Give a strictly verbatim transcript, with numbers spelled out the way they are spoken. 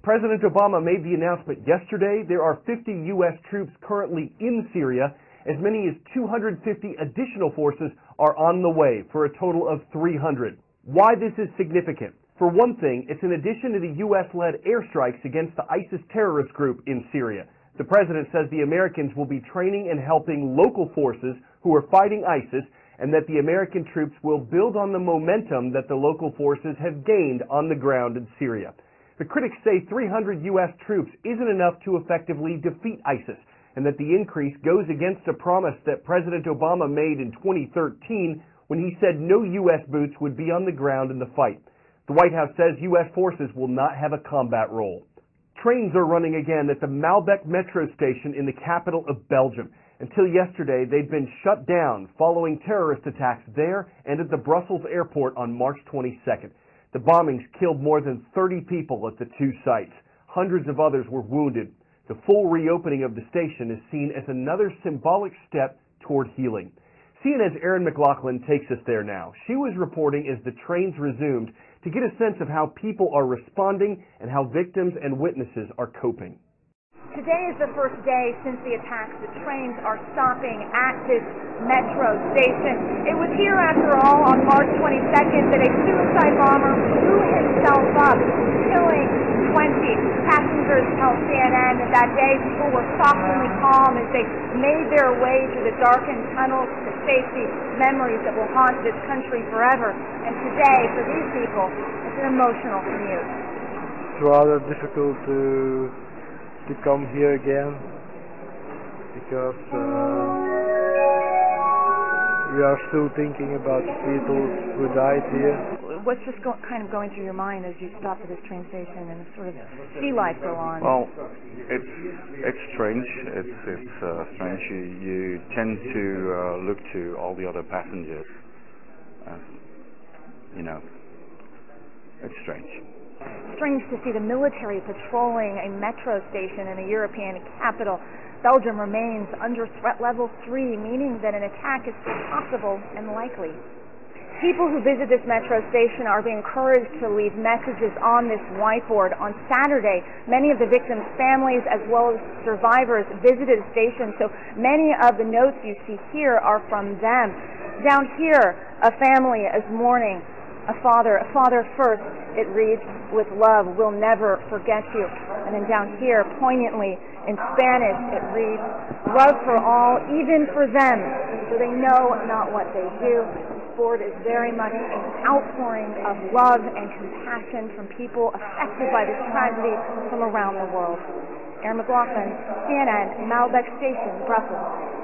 President Obama made the announcement yesterday. There are fifty U S troops currently in Syria. As many as two hundred fifty additional forces are on the way for a total of three hundred. Why this is significant? For one thing, it's in addition to the U S-led airstrikes against the ISIS terrorist group in Syria. The president says the Americans will be training and helping local forces who are fighting ISIS, and that the American troops will build on the momentum that the local forces have gained on the ground in Syria. The critics say three hundred U S troops isn't enough to effectively defeat ISIS, and that the increase goes against a promise that President Obama made in twenty thirteen when he said no U S boots would be on the ground in the fight. The White House says U S forces will not have a combat role. Trains are running again at the Malbec metro station in the capital of Belgium. Until yesterday, they'd been shut down following terrorist attacks there and at the Brussels airport on March twenty-second. The bombings killed more than thirty people at the two sites. Hundreds of others were wounded. The full reopening of the station is seen as another symbolic step toward healing. C N N's Erin McLaughlin takes us there now. She was reporting as the trains resumed to get a sense of how people are responding and how victims and witnesses are coping. Today is the first day since the attacks. The trains are stopping at this metro station. It was here, after all, on March twenty-second that a suicide bomber blew himself up, killing twenty. Passengers tell C N N that that day people were shockingly calm as they made their way through the darkened tunnels to safety, memories that will haunt this country forever. And today, for these people, it's an emotional commute. It's rather difficult to to come here again because uh, we are still thinking about the people who died here. What's just go- kind of going through your mind as you stop at this train station and sort of see life go on? Well, it's it's strange. It's it's uh, strange. You, you tend to uh, look to all the other passengers. Uh, you know, it's strange. Strange to see the military patrolling a metro station in a European capital. Belgium remains under threat level three, meaning that an attack is still possible and likely. People who visit this metro station are being encouraged to leave messages on this whiteboard. On Saturday, many of the victims' families as well as survivors visited the station, so many of the notes you see here are from them. Down here, a family is mourning a father, a father first, it reads, with love, we'll never forget you. And then down here, poignantly, in Spanish, it reads, love for all, even for them, for they know not what they do. This board is very much an outpouring of love and compassion from people affected by this tragedy from around the world. Erin McLaughlin, C N N, Malbec Station, Brussels.